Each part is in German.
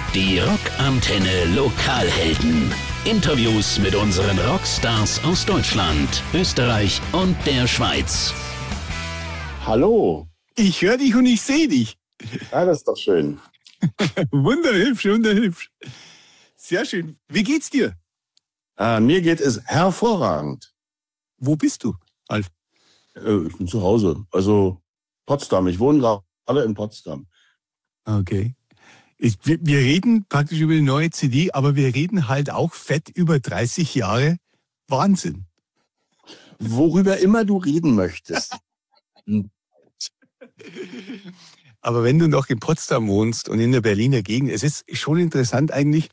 Die Rockantenne Lokalhelden. Interviews mit unseren Rockstars aus Deutschland, Österreich und der Schweiz. Hallo. Ich höre dich und ich sehe dich. Ja, das ist doch schön. Wunderhübsch, wunderhübsch. Sehr schön. Wie geht's dir? Mir geht es hervorragend. Wo bist du, Alf? Ich bin zu Hause, also Potsdam. Ich wohne gerade in Potsdam. Okay. Wir reden praktisch über die neue CD, aber wir reden halt auch fett über 30 Jahre. Wahnsinn. Worüber immer du reden möchtest. Aber wenn du noch in Potsdam wohnst und in der Berliner Gegend, es ist schon interessant eigentlich.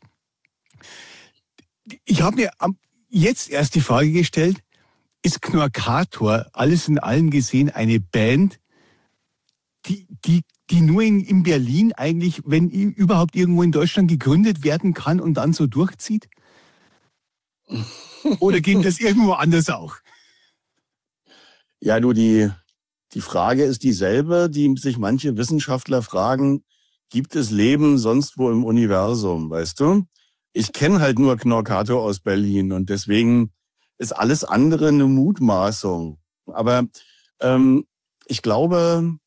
Ich habe mir jetzt erst die Frage gestellt, ist Knorkator alles in allem gesehen eine Band, die nur in Berlin eigentlich, wenn überhaupt irgendwo in Deutschland gegründet werden kann und dann so durchzieht? Oder ging das irgendwo anders auch? Ja, du, die Frage ist dieselbe, die sich manche Wissenschaftler fragen, gibt es Leben sonst wo im Universum, weißt du? Ich kenne halt nur Knorkator aus Berlin und deswegen ist alles andere eine Mutmaßung. Aber ich glaube,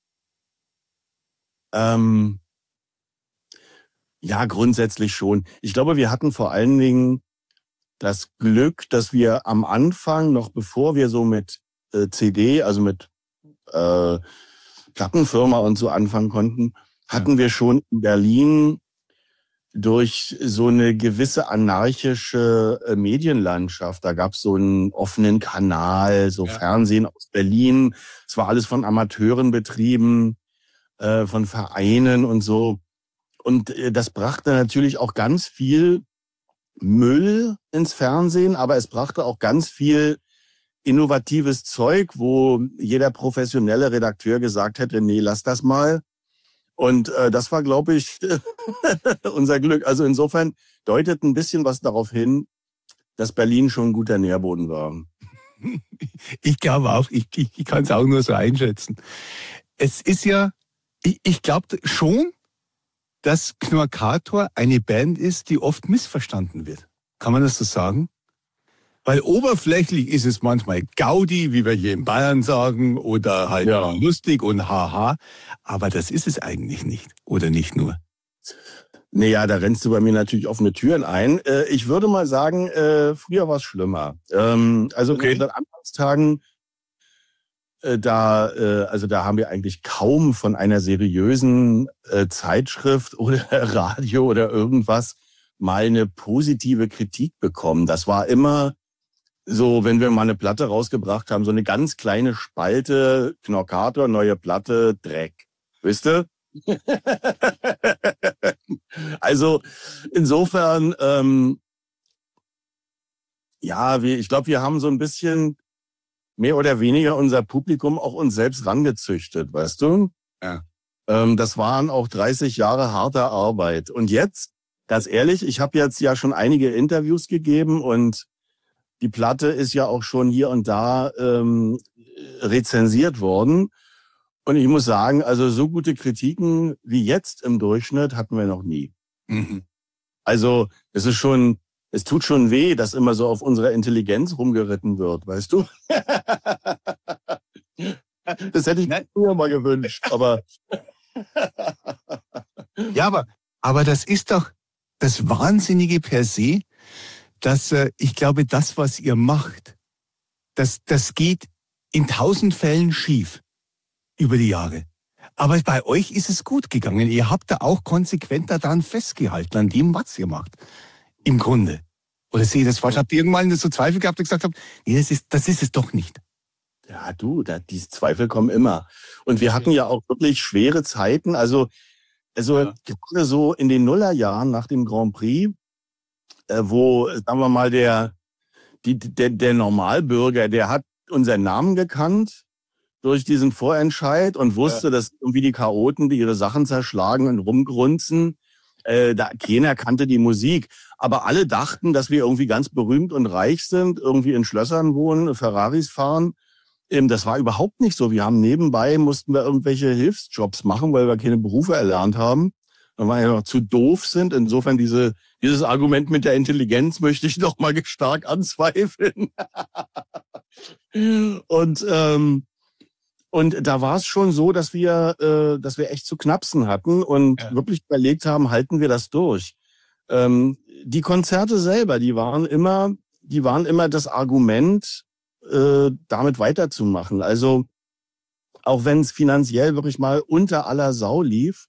ja, grundsätzlich schon. Ich glaube, wir hatten vor allen Dingen das Glück, dass wir am Anfang, noch bevor wir so mit CD, also mit Plattenfirma und so anfangen konnten, hatten wir schon in Berlin durch so eine gewisse anarchische Medienlandschaft. Da gab es so einen offenen Kanal, so Fernsehen aus Berlin. Es war alles von Amateuren betrieben, von Vereinen und so. Und das brachte natürlich auch ganz viel Müll ins Fernsehen, aber es brachte auch ganz viel innovatives Zeug, wo jeder professionelle Redakteur gesagt hätte, nee, lass das mal. Und das war, glaube ich, unser Glück. Also insofern deutet ein bisschen was darauf hin, dass Berlin schon ein guter Nährboden war. Ich glaube auch, ich kann es auch nur so einschätzen. Es ist ja, ich glaube schon, dass Knorkator eine Band ist, die oft missverstanden wird. Kann man das so sagen? Weil oberflächlich ist es manchmal Gaudi, wie wir hier in Bayern sagen, oder halt lustig und haha. Aber das ist es eigentlich nicht. Oder nicht nur. Naja, da rennst du bei mir natürlich offene Türen ein. Ich würde mal sagen, früher war es schlimmer. Also in den Anfangstagen, da haben wir eigentlich kaum von einer seriösen Zeitschrift oder Radio oder irgendwas mal eine positive Kritik bekommen. Das war immer so, wenn wir mal eine Platte rausgebracht haben, so eine ganz kleine Spalte, Knorkator, neue Platte, Dreck. Wisst ihr? Also insofern, ich glaube, wir haben so ein bisschen mehr oder weniger unser Publikum auch uns selbst rangezüchtet, weißt du? Ja. Das waren auch 30 Jahre harter Arbeit. Und jetzt, ganz ehrlich, ich habe jetzt ja schon einige Interviews gegeben und die Platte ist ja auch schon hier und da rezensiert worden. Und ich muss sagen, also so gute Kritiken wie jetzt im Durchschnitt hatten wir noch nie. Mhm. Also es tut schon weh, dass immer so auf unserer Intelligenz rumgeritten wird, weißt du? Das hätte ich mir früher mal gewünscht, aber... Ja, aber das ist doch das Wahnsinnige per se, dass ich glaube, das, was ihr macht, das geht in 1000 Fällen schief über die Jahre. Aber bei euch ist es gut gegangen. Ihr habt da auch konsequent daran festgehalten, an dem, was ihr macht. Im Grunde. Oder sehe ich das falsch? Habt ihr irgendwann so Zweifel gehabt und gesagt habt, nee, das ist es doch nicht? Ja, diese Zweifel kommen immer. Und wir hatten ja auch wirklich schwere Zeiten. Also gerade so in den Nullerjahren nach dem Grand Prix, wo, sagen wir mal, der Normalbürger, der hat unseren Namen gekannt durch diesen Vorentscheid und wusste, dass irgendwie die Chaoten, die ihre Sachen zerschlagen und rumgrunzen, keiner kannte die Musik. Aber alle dachten, dass wir irgendwie ganz berühmt und reich sind, irgendwie in Schlössern wohnen, Ferraris fahren. Das war überhaupt nicht so. Wir haben mussten wir irgendwelche Hilfsjobs machen, weil wir keine Berufe erlernt haben. weil wir ja noch zu doof sind. Insofern dieses Argument mit der Intelligenz möchte ich noch mal stark anzweifeln. Und da war es schon so, dass wir echt zu knapsen hatten und wirklich überlegt haben, halten wir das durch. Die Konzerte selber, die waren immer das Argument, damit weiterzumachen. Also auch wenn es finanziell wirklich mal unter aller Sau lief,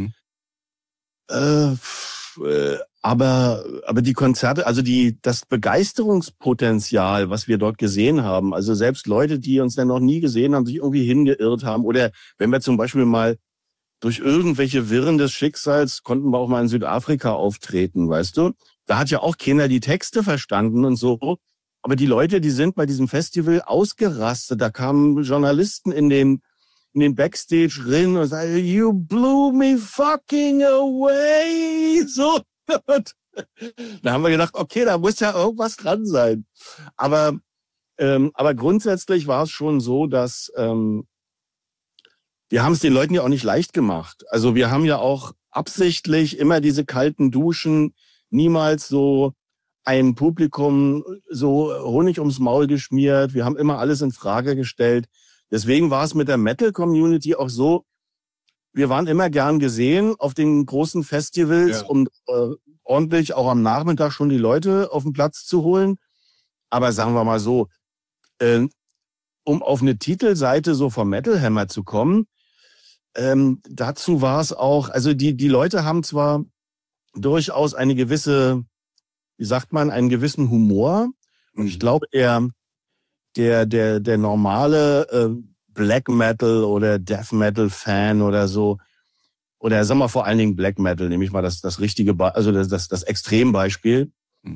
aber die Konzerte, also das Begeisterungspotenzial, was wir dort gesehen haben, also selbst Leute, die uns dann noch nie gesehen haben, sich irgendwie hingeirrt haben, oder wenn wir zum Beispiel mal durch irgendwelche Wirren des Schicksals konnten wir auch mal in Südafrika auftreten, weißt du? Da hat ja auch keiner die Texte verstanden und so. Aber die Leute, die sind bei diesem Festival ausgerastet. Da kamen Journalisten in den Backstage rein und sagten, you blew me fucking away. So. Da haben wir gedacht, okay, da muss ja irgendwas dran sein. Aber grundsätzlich war es schon so, dass wir haben es den Leuten ja auch nicht leicht gemacht. Also wir haben ja auch absichtlich immer diese kalten Duschen, niemals so ein Publikum so Honig ums Maul geschmiert. Wir haben immer alles in Frage gestellt. Deswegen war es mit der Metal-Community auch so, wir waren immer gern gesehen auf den großen Festivals, um ordentlich auch am Nachmittag schon die Leute auf den Platz zu holen. Aber sagen wir mal so, um auf eine Titelseite so vom Metal Hammer zu kommen, dazu war es auch, also die Leute haben zwar durchaus eine gewisse, wie sagt man, einen gewissen Humor. Und ich glaube, der normale Black Metal oder Death Metal Fan oder so, oder sagen wir vor allen Dingen Black Metal, nehme ich mal das richtige, also das Extrembeispiel,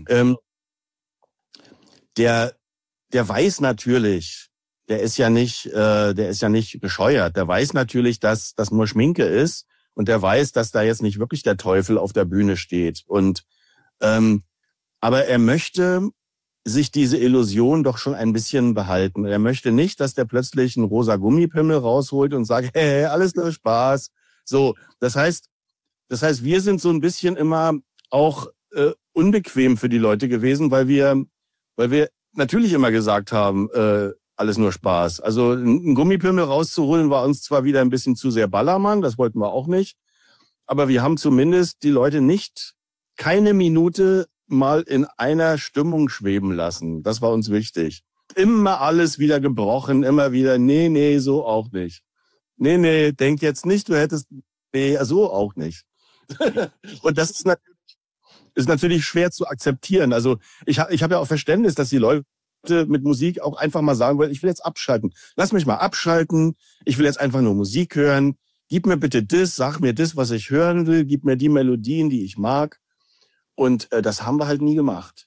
der weiß natürlich, der ist ja nicht bescheuert, der weiß natürlich, dass das nur Schminke ist und der weiß, dass da jetzt nicht wirklich der Teufel auf der Bühne steht und aber er möchte sich diese Illusion doch schon ein bisschen behalten. Er möchte nicht, dass der plötzlich einen rosa Gummipimmel rausholt und sagt, hey, alles nur Spaß. So, das heißt, wir sind so ein bisschen immer auch unbequem für die Leute gewesen, weil wir natürlich immer gesagt haben, alles nur Spaß. Also einen Gummipimmel rauszuholen war uns zwar wieder ein bisschen zu sehr Ballermann, das wollten wir auch nicht, aber wir haben zumindest die Leute keine Minute mal in einer Stimmung schweben lassen. Das war uns wichtig. Immer alles wieder gebrochen, immer wieder, nee, so auch nicht. Nee, denk jetzt nicht, du hättest, nee, so auch nicht. Und das ist natürlich schwer zu akzeptieren. Also ich hab ja auch Verständnis, dass die Leute mit Musik auch einfach mal sagen wollen, ich will jetzt abschalten. Lass mich mal abschalten. Ich will jetzt einfach nur Musik hören. Gib mir bitte das, sag mir das, was ich hören will. Gib mir die Melodien, die ich mag. Und das haben wir halt nie gemacht.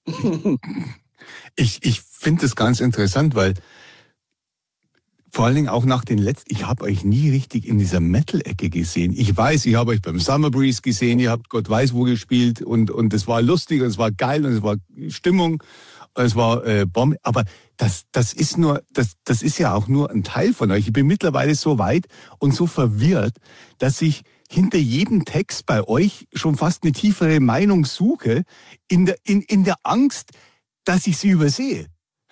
Ich finde das ganz interessant, weil vor allen Dingen auch nach den letzten, ich habe euch nie richtig in dieser Metal-Ecke gesehen. Ich weiß, ich habe euch beim Summer Breeze gesehen, ihr habt Gott weiß wo gespielt und es war lustig und es war geil und es war Stimmung und es war Bombe. Aber das ist ja auch nur ein Teil von euch. Ich bin mittlerweile so weit und so verwirrt, dass ich hinter jedem Text bei euch schon fast eine tiefere Meinung suche, in der Angst, dass ich sie übersehe.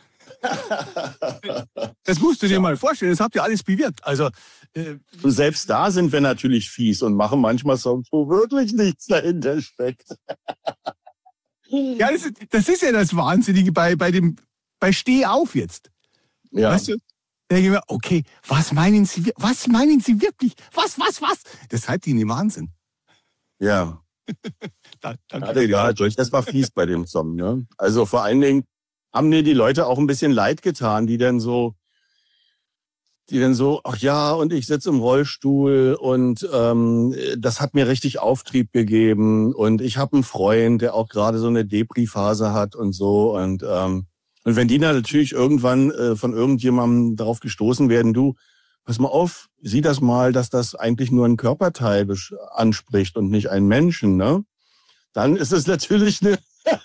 Das musst du dir mal vorstellen, das habt ihr alles bewirkt. Also, selbst da sind wir natürlich fies und machen manchmal Songs, wo wirklich nichts dahinter steckt. Ja, das ist ja das Wahnsinnige bei Steh auf jetzt. Ja. Weißt du? Da denke ich mir, okay, was meinen Sie wirklich? Was? Das treibt ihn in den Wahnsinn. Ja. Das war fies bei dem Song, ne? Also vor allen Dingen haben mir die Leute auch ein bisschen leid getan, die dann so, ach ja, und ich sitze im Rollstuhl und das hat mir richtig Auftrieb gegeben und ich habe einen Freund, der auch gerade so eine Depri-Phase hat und so und wenn die dann natürlich irgendwann von irgendjemandem darauf gestoßen werden, du, pass mal auf, sieh das mal, dass das eigentlich nur ein Körperteil anspricht und nicht einen Menschen, ne? Dann ist es natürlich eine...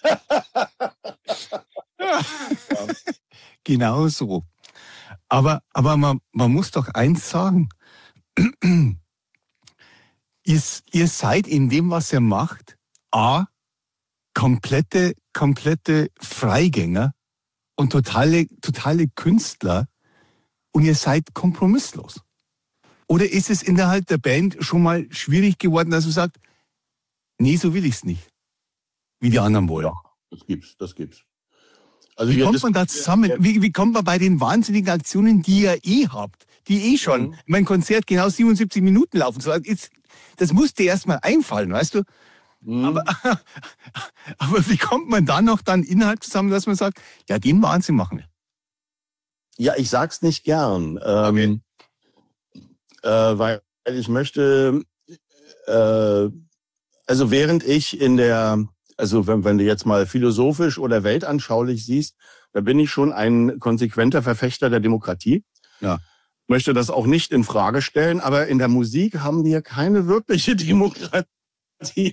Genau so. Aber man muss doch eins sagen. ihr seid in dem, was ihr macht, komplette Freigänger und totale Künstler und ihr seid kompromisslos. Oder ist es innerhalb der Band schon mal schwierig geworden, dass du sagst, nee, so will ich's nicht, wie die anderen wollen? Ja, das gibt's. Also wie kommt man da zusammen? Wie kommt man bei den wahnsinnigen Aktionen, die ihr habt, die schon mein Konzert genau 77 Minuten laufen soll? Das muss dir erst mal einfallen, weißt du? Aber wie kommt man da noch dann innerhalb zusammen, dass man sagt, ja, den Wahnsinn machen wir? Ja, ich sag's nicht gern. Okay. Weil ich möchte, also während ich also wenn du jetzt mal philosophisch oder weltanschaulich siehst, da bin ich schon ein konsequenter Verfechter der Demokratie. Ja. Möchte das auch nicht in Frage stellen, aber in der Musik haben wir keine wirkliche Demokratie.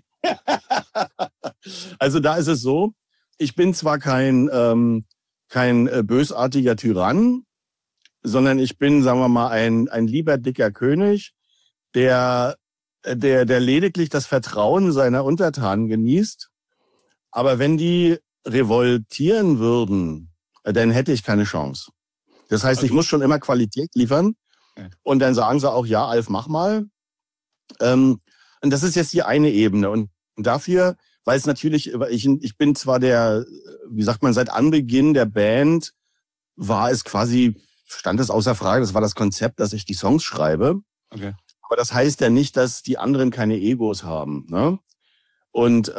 Also da ist es so, ich bin zwar kein bösartiger Tyrann, sondern ich bin, sagen wir mal, ein lieber dicker König, der lediglich das Vertrauen seiner Untertanen genießt. Aber wenn die revoltieren würden, dann hätte ich keine Chance. Das heißt, ich muss schon immer Qualität liefern. Und dann sagen sie auch, ja, Alf, mach mal. Und das ist jetzt die eine Ebene. Und dafür, weil es natürlich, ich bin zwar seit Anbeginn der Band stand es außer Frage, das war das Konzept, dass ich die Songs schreibe. Okay. Aber das heißt ja nicht, dass die anderen keine Egos haben, ne? Und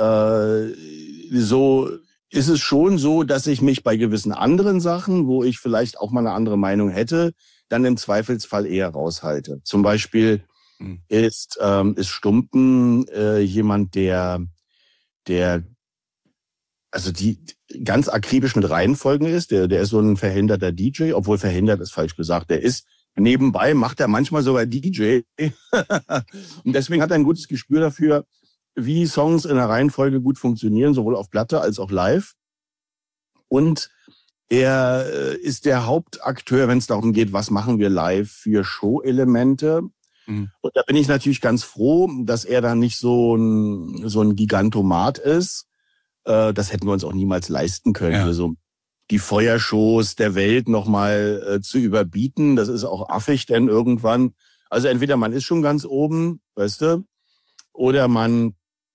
so ist es schon so, dass ich mich bei gewissen anderen Sachen, wo ich vielleicht auch mal eine andere Meinung hätte, dann im Zweifelsfall eher raushalte. Zum Beispiel ist Stumpen jemand, der also die ganz akribisch mit Reihenfolgen ist. Der ist so ein verhinderter DJ, obwohl verhindert ist falsch gesagt. Der ist nebenbei, macht er manchmal sogar DJ. Und deswegen hat er ein gutes Gespür dafür, wie Songs in der Reihenfolge gut funktionieren, sowohl auf Platte als auch live. Und er ist der Hauptakteur, wenn es darum geht, was machen wir live für Show-Elemente. Und da bin ich natürlich ganz froh, dass er da nicht so ein Gigantomat ist. Das hätten wir uns auch niemals leisten können. Ja. Also die Feuershows der Welt nochmal zu überbieten, das ist auch affig denn irgendwann. Also entweder man ist schon ganz oben, weißt du, oder man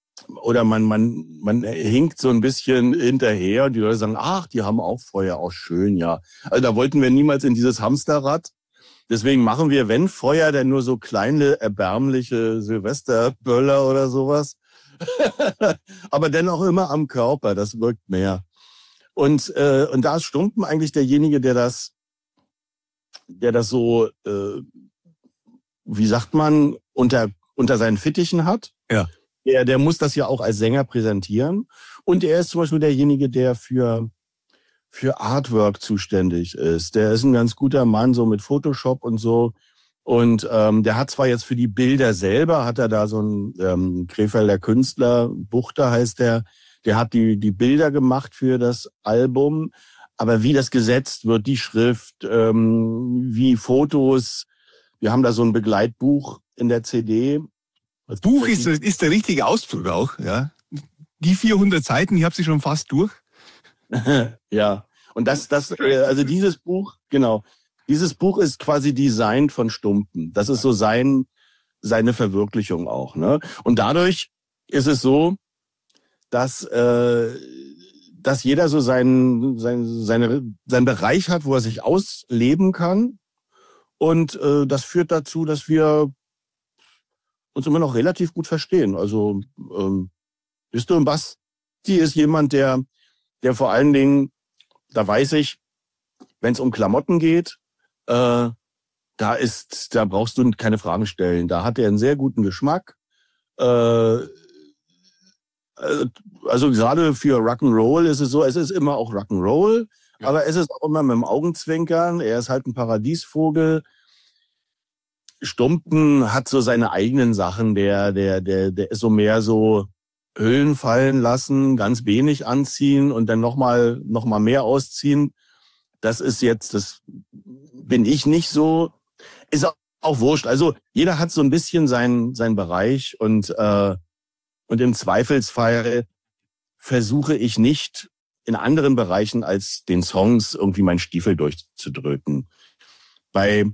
hinkt so ein bisschen hinterher und die Leute sagen, ach, die haben auch Feuer, auch schön, ja. Also da wollten wir niemals in dieses Hamsterrad. Deswegen machen wir, wenn Feuer, dann nur so kleine, erbärmliche Silvesterböller oder sowas. Aber dennoch immer am Körper, das wirkt mehr. Und da ist Stumpen eigentlich derjenige, der das so, wie sagt man, unter seinen Fittichen hat. Ja. Der muss das ja auch als Sänger präsentieren. Und er ist zum Beispiel derjenige, der für Artwork zuständig ist. Der ist ein ganz guter Mann, so mit Photoshop und so. Und der hat zwar jetzt für die Bilder selber, hat er da so einen Krefelder Künstler, Buchter heißt der hat die Bilder gemacht für das Album. Aber wie das gesetzt wird, die Schrift, wie Fotos, wir haben da so ein Begleitbuch in der CD. Das Buch ist der richtige Ausdruck auch, ja. Die 400 Seiten, ich habe sie schon fast durch. Ja, und also dieses Buch, genau, dieses Buch ist quasi designt von Stumpen. Das ist so seine Verwirklichung auch, ne? Und dadurch ist es so, dass jeder so seinen Bereich hat, wo er sich ausleben kann. Und das führt dazu, dass wir uns immer noch relativ gut verstehen. Also Basti ist jemand, der vor allen Dingen, da weiß ich, wenn es um Klamotten geht, da brauchst du keine Fragen stellen. Da hat er einen sehr guten Geschmack. Also gerade für Rock'n'Roll ist es so, es ist immer auch Rock'n'Roll, ja. Aber es ist auch immer mit dem Augenzwinkern. Er ist halt ein Paradiesvogel. Stumpen hat so seine eigenen Sachen, der ist so mehr so Hüllen fallen lassen, ganz wenig anziehen und dann noch mal mehr ausziehen. Das bin ich nicht so. Ist auch wurscht. Also jeder hat so ein bisschen seinen Bereich und im Zweifelsfall versuche ich nicht in anderen Bereichen als den Songs irgendwie meinen Stiefel durchzudrücken. Bei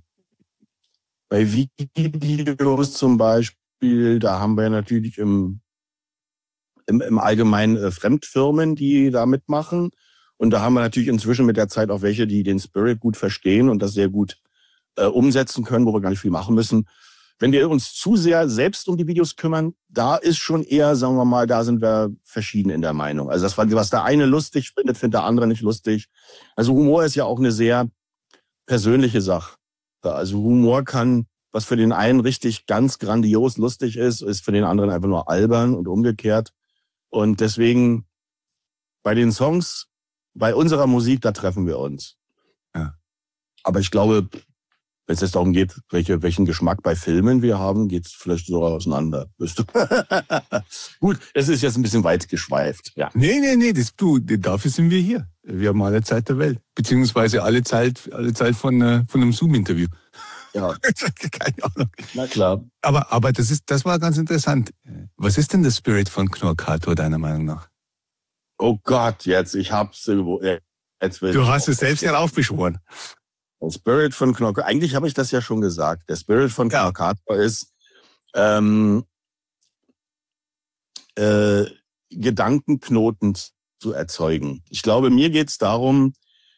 Videos zum Beispiel, da haben wir natürlich im Allgemeinen Fremdfirmen, die da mitmachen. Und da haben wir natürlich inzwischen mit der Zeit auch welche, die den Spirit gut verstehen und das sehr gut umsetzen können, wo wir gar nicht viel machen müssen. Wenn wir uns zu sehr selbst um die Videos kümmern, da ist schon eher, sagen wir mal, da sind wir verschieden in der Meinung. Also das, was der eine lustig findet der andere nicht lustig. Also Humor ist ja auch eine sehr persönliche Sache. Also Humor kann, was für den einen richtig ganz grandios lustig ist für den anderen einfach nur albern und umgekehrt. Und deswegen bei den Songs, bei unserer Musik, da treffen wir uns. Ja. Aber ich glaube, wenn es jetzt darum geht, welchen Geschmack bei Filmen wir haben, geht es vielleicht sogar auseinander. Gut, es ist jetzt ein bisschen weit geschweift. Ja. Nee, dafür sind wir hier. Wir haben alle Zeit der Welt. Beziehungsweise alle Zeit von einem Zoom-Interview. Ja. Keine Ahnung. Na klar. Aber das war ganz interessant. Was ist denn der Spirit von Knorkator deiner Meinung nach? Oh Gott, jetzt Du hast es selbst heraufbeschworen. Der Spirit von Knorkator, eigentlich habe ich das ja schon gesagt. Der Spirit von Knorkator ist Gedankenknoten zu erzeugen. Ich glaube, mir geht es darum,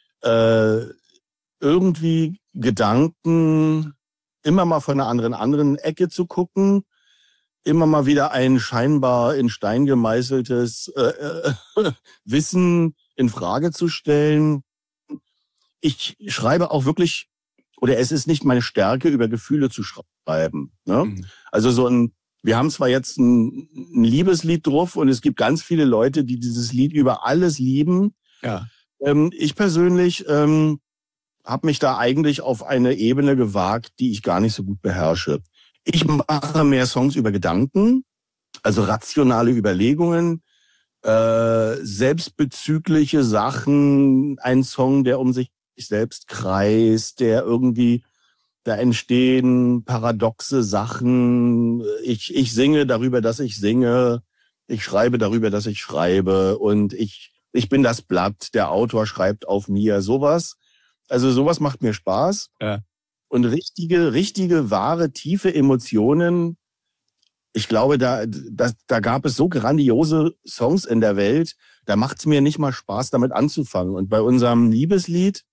irgendwie Gedanken immer mal von einer anderen Ecke zu gucken, immer mal wieder ein scheinbar in Stein gemeißeltes Wissen in Frage zu stellen. Ich schreibe auch wirklich, oder es ist nicht meine Stärke, über Gefühle zu schreiben. Ne? Mhm. Also wir haben zwar jetzt ein Liebeslied drauf und es gibt ganz viele Leute, die dieses Lied über alles lieben. Ja. Ich persönlich habe mich da eigentlich auf eine Ebene gewagt, die ich gar nicht so gut beherrsche. Ich mache mehr Songs über Gedanken, also rationale Überlegungen, selbstbezügliche Sachen, ein Song, der um sich selbst kreist, der irgendwie, da entstehen paradoxe Sachen. Ich singe darüber, dass ich singe. Ich schreibe darüber, dass ich schreibe. Und ich bin das Blatt, der Autor schreibt auf mir, sowas. Also sowas macht mir Spaß. Ja. Und richtige, wahre, tiefe Emotionen, ich glaube, da gab es so grandiose Songs in der Welt, da macht es mir nicht mal Spaß, damit anzufangen. Und bei unserem Liebeslied,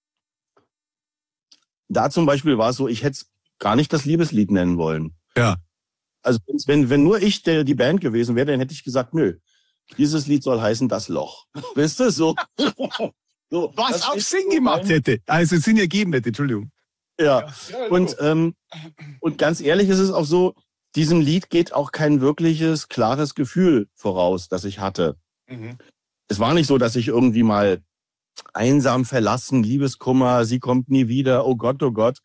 da zum Beispiel war es so, ich hätte es gar nicht das Liebeslied nennen wollen. Ja. Also wenn nur ich die Band gewesen wäre, dann hätte ich gesagt, nö, dieses Lied soll heißen Das Loch. Weißt du, so. So, was auch Sinn gemacht hätte. Also Sinn ergeben hätte, Entschuldigung. Ja. Und ganz ehrlich ist es auch so, diesem Lied geht auch kein wirkliches, klares Gefühl voraus, das ich hatte. Mhm. Es war nicht so, dass ich irgendwie mal einsam, verlassen, Liebeskummer, sie kommt nie wieder, oh Gott, oh Gott.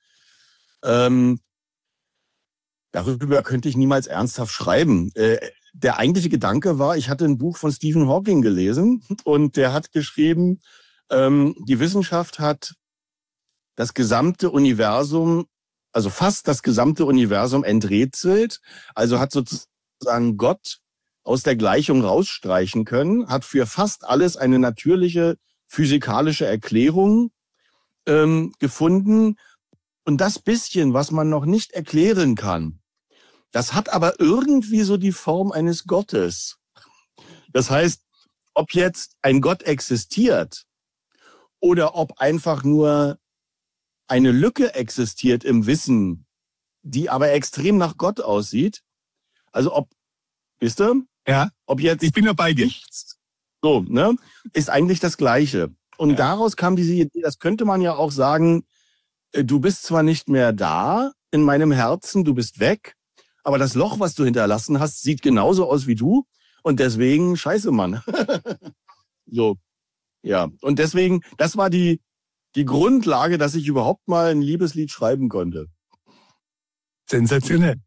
Darüber könnte ich niemals ernsthaft schreiben. Der eigentliche Gedanke war, ich hatte ein Buch von Stephen Hawking gelesen und der hat geschrieben, die Wissenschaft hat das gesamte Universum, also fast das gesamte Universum enträtselt, also hat sozusagen Gott aus der Gleichung rausstreichen können, hat für fast alles eine natürliche physikalische Erklärung gefunden. Und das bisschen, was man noch nicht erklären kann, das hat aber irgendwie so die Form eines Gottes. Das heißt, ob jetzt ein Gott existiert oder ob einfach nur eine Lücke existiert im Wissen, die aber extrem nach Gott aussieht. Also wisst ihr? Ja. Ob jetzt ich bin ja bei dir. Nichts, so, ne? Ist eigentlich das Gleiche. Und daraus kam diese Idee, das könnte man ja auch sagen, du bist zwar nicht mehr da in meinem Herzen, du bist weg, aber das Loch, was du hinterlassen hast, sieht genauso aus wie du und deswegen, scheiße, Mann. So, ja. Und deswegen, das war die Grundlage, dass ich überhaupt mal ein Liebeslied schreiben konnte. Sensationell.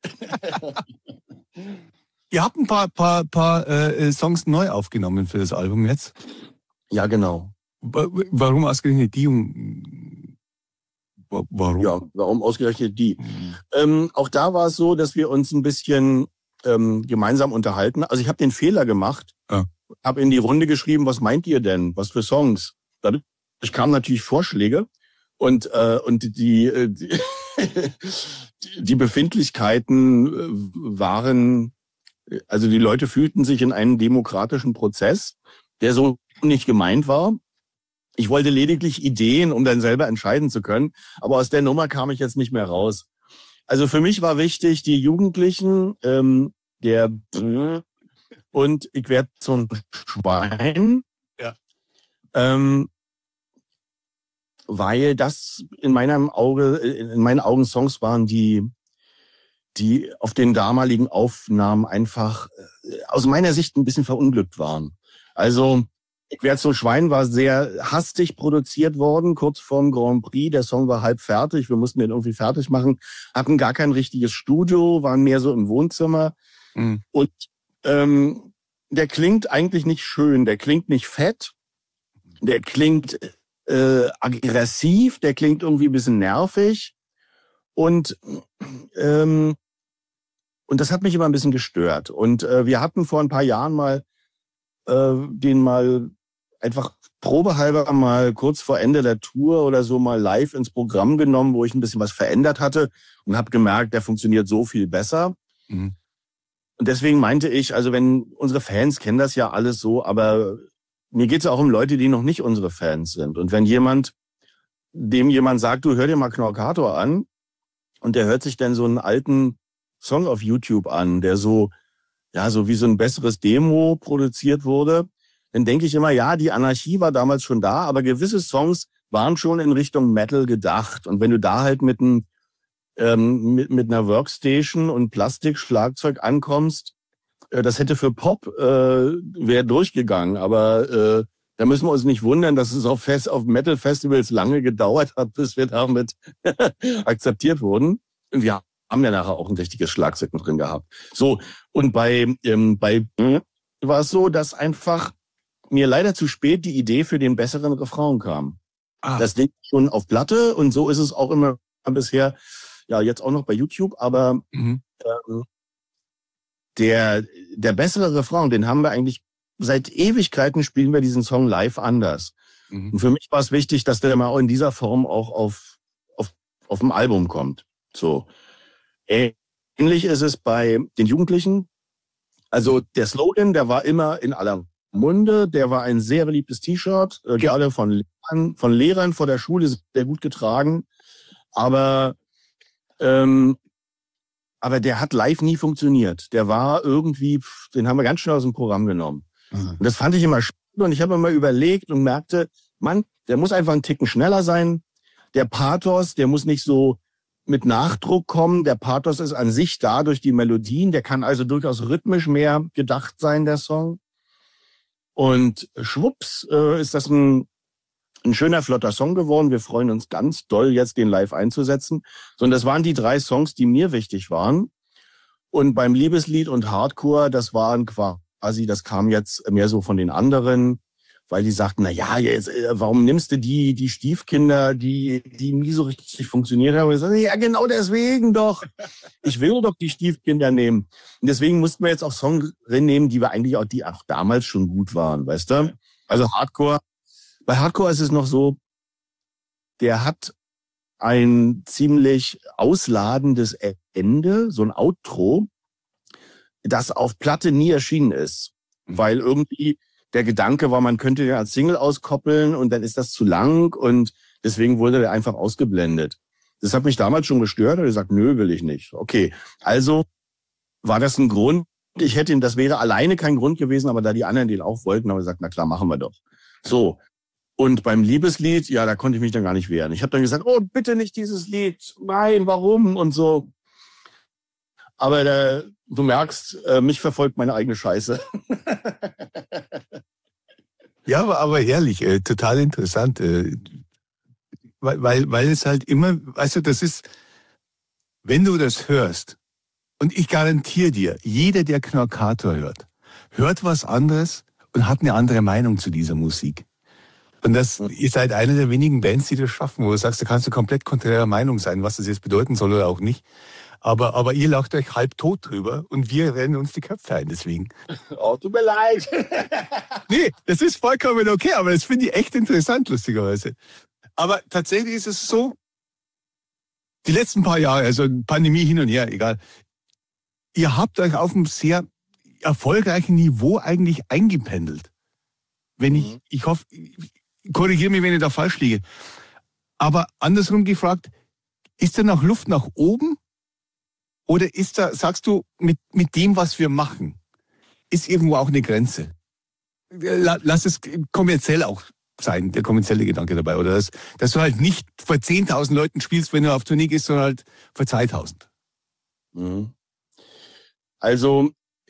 Ihr habt ein paar Songs neu aufgenommen für das Album jetzt? Ja, genau. Warum ausgerechnet die? Warum? Ja, warum ausgerechnet die? Auch da war es so, dass wir uns ein bisschen gemeinsam unterhalten. Also ich habe den Fehler gemacht, habe in die Runde geschrieben, was meint ihr denn? Was für Songs? Dadurch kamen natürlich Vorschläge und die die Befindlichkeiten waren, also die Leute fühlten sich in einem demokratischen Prozess, der so nicht gemeint war. Ich wollte lediglich Ideen, um dann selber entscheiden zu können. Aber aus der Nummer kam ich jetzt nicht mehr raus. Also für mich war wichtig, die Jugendlichen, und ich werde so ein Schwein. Ja. Weil das in meinen Augen Songs waren, die auf den damaligen Aufnahmen einfach aus meiner Sicht ein bisschen verunglückt waren. Also Ich werde so Schwein war sehr hastig produziert worden, kurz vorm Grand Prix. Der Song war halb fertig, wir mussten den irgendwie fertig machen, hatten gar kein richtiges Studio, waren mehr so im Wohnzimmer. Mhm. Und der klingt eigentlich nicht schön, der klingt nicht fett, der klingt aggressiv, der klingt irgendwie ein bisschen nervig. Und das hat mich immer ein bisschen gestört. Und wir hatten vor ein paar Jahren mal den mal einfach probehalber mal kurz vor Ende der Tour oder so mal live ins Programm genommen, wo ich ein bisschen was verändert hatte und habe gemerkt, der funktioniert so viel besser. Mhm. Und deswegen meinte ich, also wenn unsere Fans kennen das ja alles so, aber mir geht es auch um Leute, die noch nicht unsere Fans sind. Und wenn dem jemand sagt, du hör dir mal Knorkator an und der hört sich dann so einen alten Song auf YouTube an, der so wie so ein besseres Demo produziert wurde, dann denke ich immer, ja, die Anarchie war damals schon da, aber gewisse Songs waren schon in Richtung Metal gedacht. Und wenn du da halt mit einer Workstation und Plastikschlagzeug ankommst, das hätte für Pop wäre durchgegangen. Aber da müssen wir uns nicht wundern, dass es auf Metal-Festivals lange gedauert hat, bis wir damit akzeptiert wurden. Und wir haben ja nachher auch ein richtiges Schlagzeug mit drin gehabt. So, und bei war es so, dass einfach mir leider zu spät die Idee für den besseren Refrain kam. Das liegt schon auf Platte und so ist es auch immer bisher, ja, jetzt auch noch bei YouTube, aber der bessere Refrain, den haben wir eigentlich seit Ewigkeiten spielen wir diesen Song live anders. Mhm. Und für mich war es wichtig, dass der mal in dieser Form auch auf dem Album kommt. So. Ähnlich ist es bei den Jugendlichen. Also der Slogan, der war immer in aller Munde, der war ein sehr beliebtes T-Shirt, gerade von Lehrern vor der Schule, sehr gut getragen. Aber der hat live nie funktioniert. Der war irgendwie, den haben wir ganz schnell aus dem Programm genommen. Mhm. Und das fand ich immer spannend und ich habe immer überlegt und merkte, Mann, der muss einfach einen Ticken schneller sein. Der Pathos, der muss nicht so mit Nachdruck kommen. Der Pathos ist an sich da durch die Melodien. Der kann also durchaus rhythmisch mehr gedacht sein, der Song. Und schwupps ist das ein schöner, flotter Song geworden. Wir freuen uns ganz doll, jetzt den live einzusetzen. So, und das waren die 3 Songs, die mir wichtig waren. Und beim Liebeslied und Hardcore, das waren quasi, das kam jetzt mehr so von den anderen, weil die sagten, na ja, jetzt, warum nimmst du die Stiefkinder, die nie so richtig funktioniert haben? Und ich sagte, ja, genau deswegen doch. Ich will doch die Stiefkinder nehmen. Und deswegen mussten wir jetzt auch Songs nehmen, die auch damals schon gut waren, weißt du? Also Hardcore. Bei Hardcore ist es noch so, der hat ein ziemlich ausladendes Ende, so ein Outro, das auf Platte nie erschienen ist, weil irgendwie der Gedanke war, man könnte den als Single auskoppeln und dann ist das zu lang und deswegen wurde der einfach ausgeblendet. Das hat mich damals schon gestört und ich gesagt, nö, will ich nicht. Okay, also war das ein Grund. Das wäre alleine kein Grund gewesen, aber da die anderen den auch wollten, haben wir gesagt, na klar, machen wir doch. So. Und beim Liebeslied, ja, da konnte ich mich dann gar nicht wehren. Ich habe dann gesagt, oh, bitte nicht dieses Lied. Nein, warum? Und so. Aber du merkst, mich verfolgt meine eigene Scheiße. Ja, aber ehrlich, total interessant. Weil es halt immer, weißt du, das ist, wenn du das hörst, und ich garantiere dir, jeder, der Knorkator hört was anderes und hat eine andere Meinung zu dieser Musik. Und ihr seid eine der wenigen Bands, die das schaffen, wo du sagst, da kannst du komplett konträrer Meinung sein, was das jetzt bedeuten soll oder auch nicht. Aber ihr lacht euch halb tot drüber und wir rennen uns die Köpfe ein deswegen. Oh, tut mir leid. Nee, das ist vollkommen okay, aber das finde ich echt interessant, lustigerweise. Aber tatsächlich ist es so, die letzten paar Jahre, also Pandemie hin und her, egal, ihr habt euch auf einem sehr erfolgreichen Niveau eigentlich eingependelt. Wenn ich hoffe, korrigiere mich, wenn ich da falsch liege. Aber andersrum gefragt, ist da noch Luft nach oben? Oder ist da, sagst du, mit dem, was wir machen, ist irgendwo auch eine Grenze? Lass es kommerziell auch sein, der kommerzielle Gedanke dabei. Oder dass du halt nicht vor 10.000 Leuten spielst, wenn du auf Tournee gehst, sondern halt vor 2.000. Mhm. Also,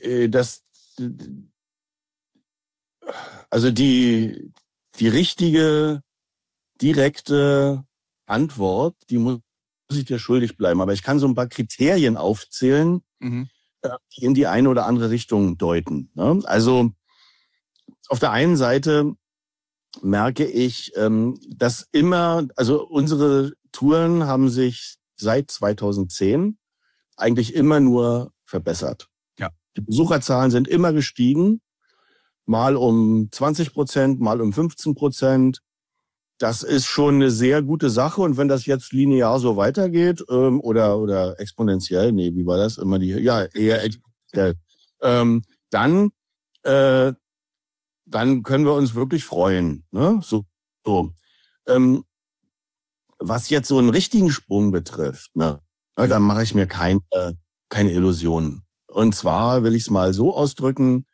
die richtige, direkte Antwort, die muss ich dir schuldig bleiben. Aber ich kann so ein paar Kriterien aufzählen, die in die eine oder andere Richtung deuten. Ne? Also, auf der einen Seite merke ich, dass unsere Touren haben sich seit 2010 eigentlich immer nur verbessert. Ja. Die Besucherzahlen sind immer gestiegen, mal um 20%, mal um 15%. Das ist schon eine sehr gute Sache. Und wenn das jetzt linear so weitergeht, oder exponentiell, wie war das? Eher exponentiell. Dann können wir uns wirklich freuen. Ne? So. Was jetzt so einen richtigen Sprung betrifft, ne? Da mache ich mir keine Illusionen. Und zwar will ich es mal so ausdrücken,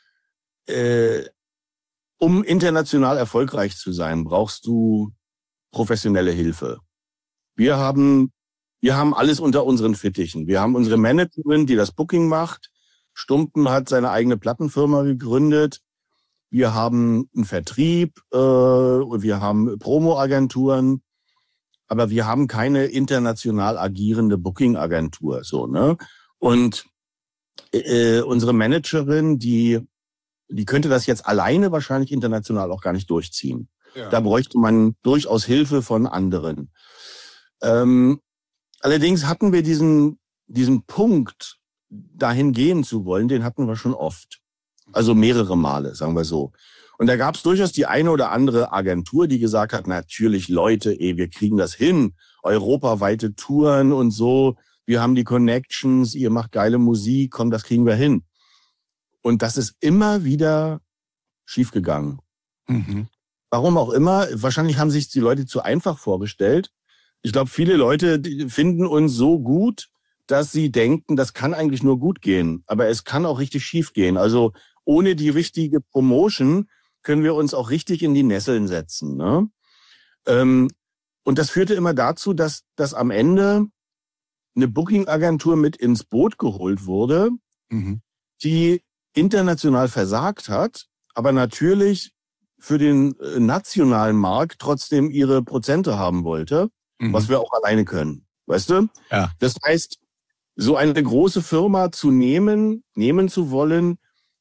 um international erfolgreich zu sein, brauchst du professionelle Hilfe. Wir haben alles unter unseren Fittichen. Wir haben unsere Managerin, die das Booking macht. Stumpen hat seine eigene Plattenfirma gegründet. Wir haben einen Vertrieb, wir haben Promo-Agenturen, aber wir haben keine international agierende Booking-Agentur, so, ne? Und unsere Managerin, die könnte das jetzt alleine wahrscheinlich international auch gar nicht durchziehen. Ja. Da bräuchte man durchaus Hilfe von anderen. Allerdings hatten wir diesen Punkt, dahin gehen zu wollen, den hatten wir schon oft. Also mehrere Male, sagen wir so. Und da gab es durchaus die eine oder andere Agentur, die gesagt hat, natürlich Leute, wir kriegen das hin. Europaweite Touren und so. Wir haben die Connections, ihr macht geile Musik, komm, das kriegen wir hin. Und das ist immer wieder schiefgegangen. Mhm. Warum auch immer. Wahrscheinlich haben sich die Leute zu einfach vorgestellt. Ich glaube, viele Leute finden uns so gut, dass sie denken, das kann eigentlich nur gut gehen. Aber es kann auch richtig schief gehen. Also ohne die richtige Promotion können wir uns auch richtig in die Nesseln setzen. Ne? Und das führte immer dazu, dass am Ende eine Booking-Agentur mit ins Boot geholt wurde, die international versagt hat, aber natürlich für den nationalen Markt trotzdem ihre Prozente haben wollte, was wir auch alleine können. Weißt du? Ja. Das heißt, so eine große Firma nehmen zu wollen,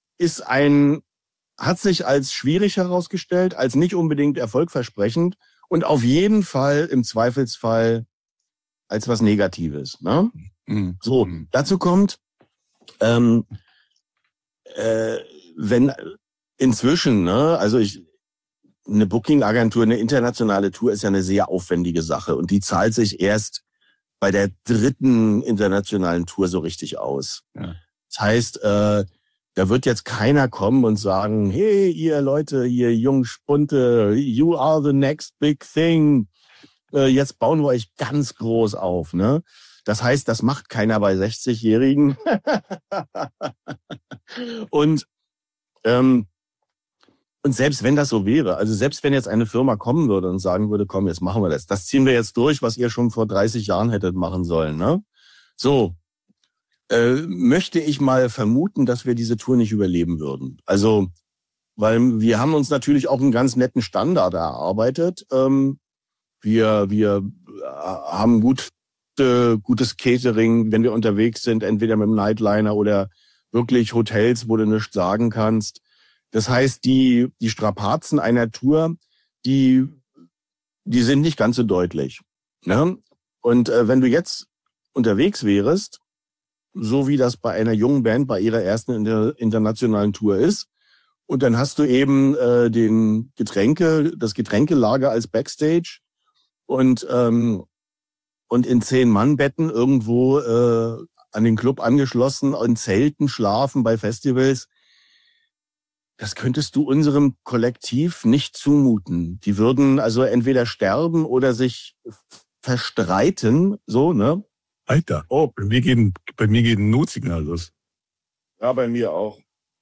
hat sich als schwierig herausgestellt, als nicht unbedingt erfolgversprechend und auf jeden Fall im Zweifelsfall als was Negatives. Ne? So, dazu kommt, wenn inzwischen, ne, also eine Booking-Agentur, eine internationale Tour ist ja eine sehr aufwendige Sache und die zahlt sich erst bei der 3. internationalen Tour so richtig aus. Ja. Das heißt, da wird jetzt keiner kommen und sagen, hey, ihr Leute, ihr Jungspunte, you are the next big thing. Jetzt bauen wir euch ganz groß auf, ne? Das heißt, das macht keiner bei 60-Jährigen. Und selbst wenn das so wäre, also selbst wenn jetzt eine Firma kommen würde und sagen würde, komm, jetzt machen wir das ziehen wir jetzt durch, was ihr schon vor 30 Jahren hättet machen sollen, ne? So, möchte ich mal vermuten, dass wir diese Tour nicht überleben würden. Also, weil wir haben uns natürlich auch einen ganz netten Standard erarbeitet. Wir haben gutes Catering, wenn wir unterwegs sind, entweder mit dem Nightliner oder wirklich Hotels, wo du nichts sagen kannst. Das heißt, die Strapazen einer Tour, die sind nicht ganz so deutlich. Ne? Und wenn du jetzt unterwegs wärest, so wie das bei einer jungen Band bei ihrer ersten internationalen Tour ist. Und dann hast du eben das Getränkelager als Backstage und in 10-Mann-Betten irgendwo an den Club angeschlossen, in Zelten schlafen bei Festivals. Das könntest du unserem Kollektiv nicht zumuten. Die würden also entweder sterben oder sich verstreiten, so, ne? Alter, bei mir geht ein Notsignal los. Ja, bei mir auch.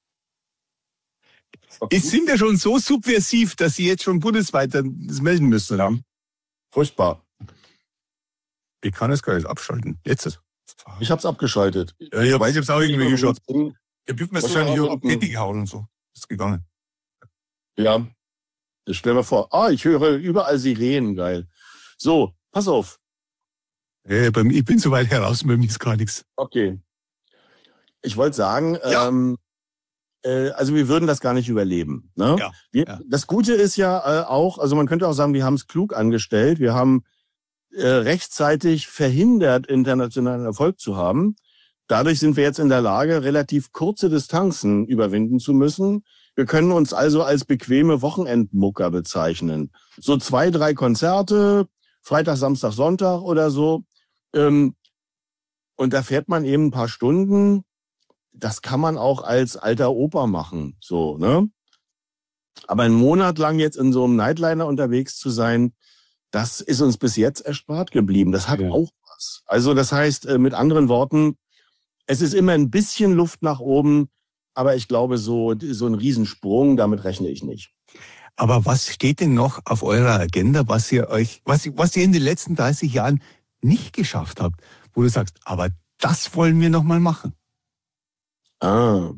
Okay. Sind wir schon so subversiv, dass Sie jetzt schon bundesweit das melden müssen? Ja. Furchtbar. Ich kann es gar nicht abschalten. Jetzt. Ich hab's abgeschaltet. Ja, ich weiß, ich hab's auch irgendwie geschaut. Ich hab mir Wahrscheinlich so auf Petty gehauen und so. Ist gegangen. Ja. Stell mir vor, ich höre überall Sirenen, geil. So, pass auf. Ich bin so weit heraus, bei mir ist gar nichts. Okay. Ich wollte sagen, Ja. Also wir würden das gar nicht überleben. Ne? Ja. Das Gute ist ja auch, also man könnte auch sagen, wir haben es klug angestellt. Wir haben rechtzeitig verhindert, internationalen Erfolg zu haben. Dadurch sind wir jetzt in der Lage, relativ kurze Distanzen überwinden zu müssen. Wir können uns also als bequeme Wochenendmucker bezeichnen. So 2, 3 Konzerte, Freitag, Samstag, Sonntag oder so. Und da fährt man eben ein paar Stunden. Das kann man auch als alter Opa machen, so, ne? Aber einen Monat lang jetzt in so einem Nightliner unterwegs zu sein, das ist uns bis jetzt erspart geblieben. Das hat auch was. Also das heißt, mit anderen Worten, es ist immer ein bisschen Luft nach oben, aber ich glaube, so ein Riesensprung, damit rechne ich nicht. Aber was steht denn noch auf eurer Agenda, was ihr in den letzten 30 Jahren nicht geschafft habt, wo du sagst, aber das wollen wir noch mal machen? Also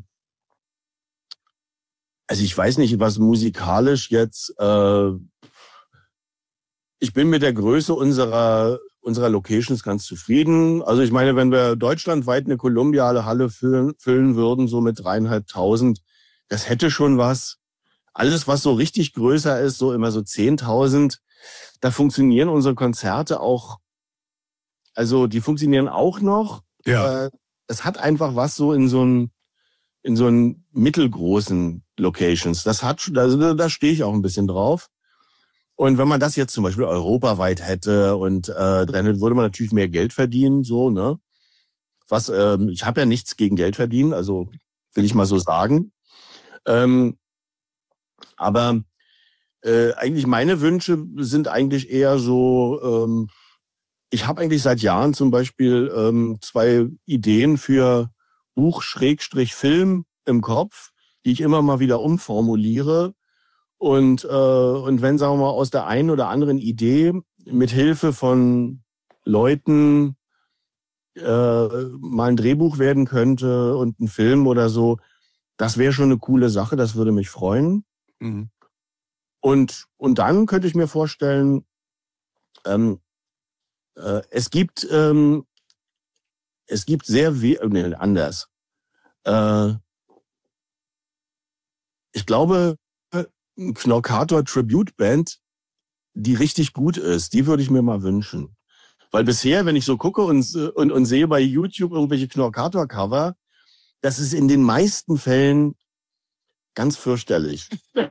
ich weiß nicht, was musikalisch jetzt. Ich bin mit der Größe unserer Locations ganz zufrieden. Also ich meine, wenn wir deutschlandweit eine kolumbiale Halle füllen würden, so mit 3.500, das hätte schon was. Alles, was so richtig größer ist, so immer so 10.000, da funktionieren unsere Konzerte auch. Also die funktionieren auch noch. Ja. Es hat einfach was so in so einen mittelgroßen Locations. Da stehe ich auch ein bisschen drauf. Und wenn man das jetzt zum Beispiel europaweit hätte und dann würde man natürlich mehr Geld verdienen, so, ne? Ich habe ja nichts gegen Geld verdienen, also will ich mal so sagen. Aber eigentlich meine Wünsche sind eigentlich eher so, ich habe eigentlich seit Jahren zum Beispiel 2 Ideen für Buch-Film im Kopf, die ich immer mal wieder umformuliere. Und wenn, sagen wir mal, aus der einen oder anderen Idee mit Hilfe von Leuten mal ein Drehbuch werden könnte und ein Film oder so, das wäre schon eine coole Sache, das würde mich freuen. Mhm. Und dann könnte ich mir vorstellen, es gibt sehr anders. Ich glaube, eine Knorkator Tribute Band, die richtig gut ist, die würde ich mir mal wünschen. Weil bisher, wenn ich so gucke und sehe bei YouTube irgendwelche Knorkator Cover, das ist in den meisten Fällen ganz fürchterlich.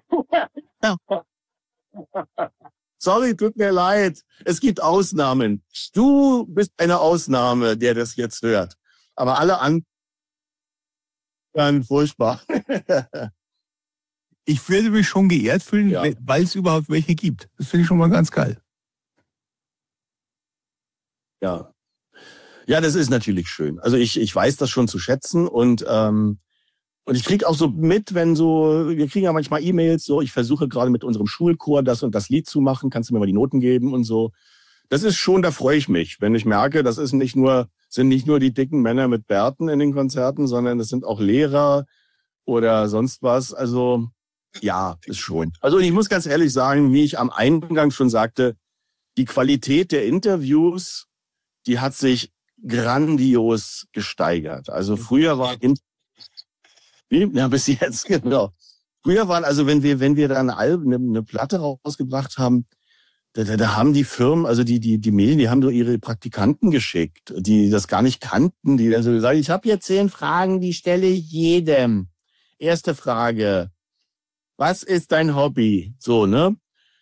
Sorry, tut mir leid. Es gibt Ausnahmen. Du bist eine Ausnahme, der das jetzt hört. Aber alle anderen, furchtbar. Ich würde mich schon geehrt fühlen, weil es überhaupt welche gibt. Das finde ich schon mal ganz geil. Ja. Ja, das ist natürlich schön. Also ich weiß das schon zu schätzen und ich kriege auch so mit, wir kriegen ja manchmal E-Mails, so, ich versuche gerade mit unserem Schulchor das und das Lied zu machen, kannst du mir mal die Noten geben und so. Das ist schon, da freue ich mich, wenn ich merke, das sind nicht nur die dicken Männer mit Bärten in den Konzerten, sondern es sind auch Lehrer oder sonst was. Also ja, ist schon. Also ich muss ganz ehrlich sagen, wie ich am Eingang schon sagte, die Qualität der Interviews, die hat sich grandios gesteigert. Also früher war bis jetzt, genau. Früher waren, also wenn wir dann eine Platte rausgebracht haben, Da haben die Firmen, also die Medien, die haben so ihre Praktikanten geschickt, die das gar nicht kannten, die dann so sagen, ich habe hier 10 Fragen, die stelle ich jedem. Erste Frage, was ist dein Hobby? So, ne?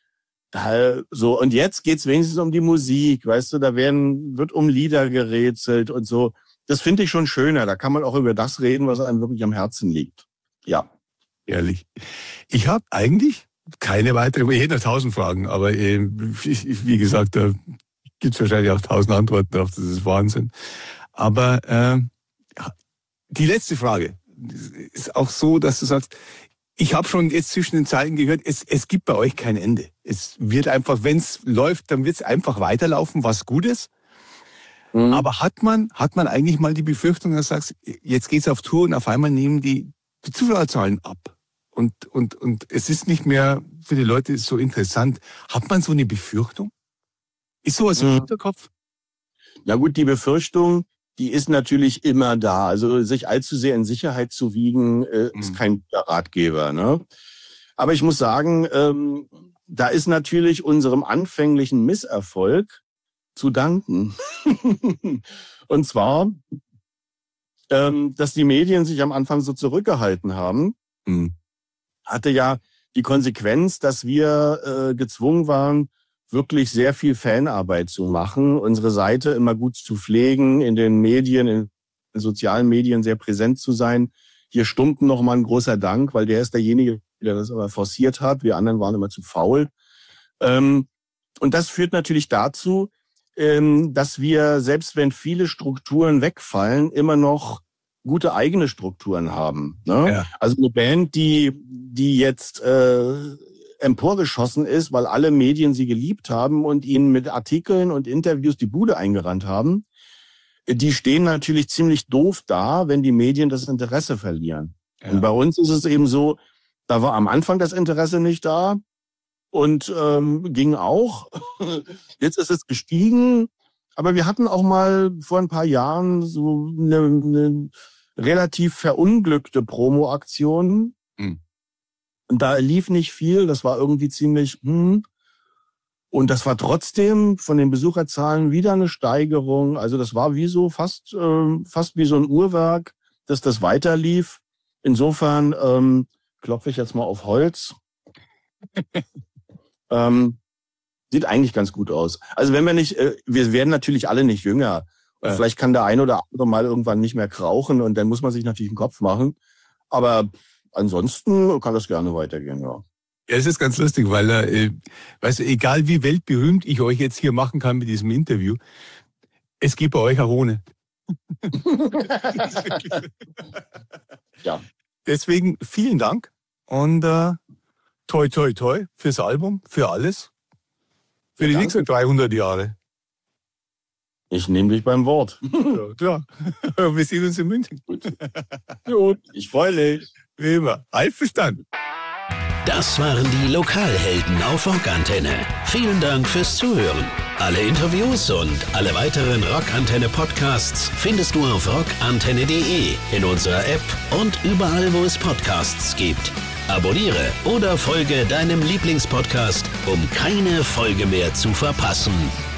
So, und jetzt geht's wenigstens um die Musik, weißt du, wird um Lieder gerätselt und so. Das finde ich schon schöner, da kann man auch über das reden, was einem wirklich am Herzen liegt. Ja. Ehrlich. Ich habe eigentlich keine weitere, ich hätte noch 1000 Fragen, aber wie gesagt, da gibt's wahrscheinlich auch 1000 Antworten drauf, das ist Wahnsinn. Aber die letzte Frage ist auch so, dass du sagst, ich habe schon jetzt zwischen den Zeilen gehört, es gibt bei euch kein Ende. Es wird einfach, wenn es läuft, dann wird es einfach weiterlaufen, was gut ist. Mhm. Aber hat man eigentlich mal die Befürchtung, dass du sagst, jetzt geht's auf Tour und auf einmal nehmen die Zuschauerzahlen ab? Und es ist nicht mehr für die Leute so interessant. Hat man so eine Befürchtung? Ist sowas im Hinterkopf? Na gut, die Befürchtung, die ist natürlich immer da. Also sich allzu sehr in Sicherheit zu wiegen, ist kein guter Ratgeber, ne? Aber ich muss sagen, da ist natürlich unserem anfänglichen Misserfolg zu danken. Und zwar, dass die Medien sich am Anfang so zurückgehalten haben, hatte ja die Konsequenz, dass wir gezwungen waren, wirklich sehr viel Fanarbeit zu machen, unsere Seite immer gut zu pflegen, in den Medien, in den sozialen Medien sehr präsent zu sein. Hier Stumpen noch mal ein großer Dank, weil der ist derjenige, der das aber forciert hat. Wir anderen waren immer zu faul. Und das führt natürlich dazu, dass wir, selbst wenn viele Strukturen wegfallen, immer noch gute eigene Strukturen haben. Ne? Ja. Also eine Band, die jetzt emporgeschossen ist, weil alle Medien sie geliebt haben und ihnen mit Artikeln und Interviews die Bude eingerannt haben, die stehen natürlich ziemlich doof da, wenn die Medien das Interesse verlieren. Ja. Und bei uns ist es eben so, da war am Anfang das Interesse nicht da und ging auch. Jetzt ist es gestiegen, aber wir hatten auch mal vor ein paar Jahren so eine relativ verunglückte Promo-Aktion. Und da lief nicht viel, das war irgendwie ziemlich, und das war trotzdem von den Besucherzahlen wieder eine Steigerung. Also das war wie so fast wie so ein Uhrwerk, dass das weiterlief. Insofern klopfe ich jetzt mal auf Holz. Sieht eigentlich ganz gut aus. Also wenn wir nicht, wir werden natürlich alle nicht jünger. Ja. Vielleicht kann der ein oder andere mal irgendwann nicht mehr krauchen und dann muss man sich natürlich einen Kopf machen. Aber ansonsten kann das gerne weitergehen, ja. Ja, es ist ganz lustig, weil, weißt du, egal wie weltberühmt ich euch jetzt hier machen kann mit diesem Interview, es geht bei euch auch ohne. Ja. Deswegen vielen Dank und toi, toi, toi fürs Album, für alles, für die nächsten 300 Jahre. Ich nehme dich beim Wort. Ja, klar. Wir sehen uns in München. Gut, ich freue mich. Wie immer. Einverstanden. Das waren die Lokalhelden auf Rockantenne. Vielen Dank fürs Zuhören. Alle Interviews und alle weiteren Rockantenne-Podcasts findest du auf rockantenne.de, in unserer App und überall, wo es Podcasts gibt. Abonniere oder folge deinem Lieblingspodcast, um keine Folge mehr zu verpassen.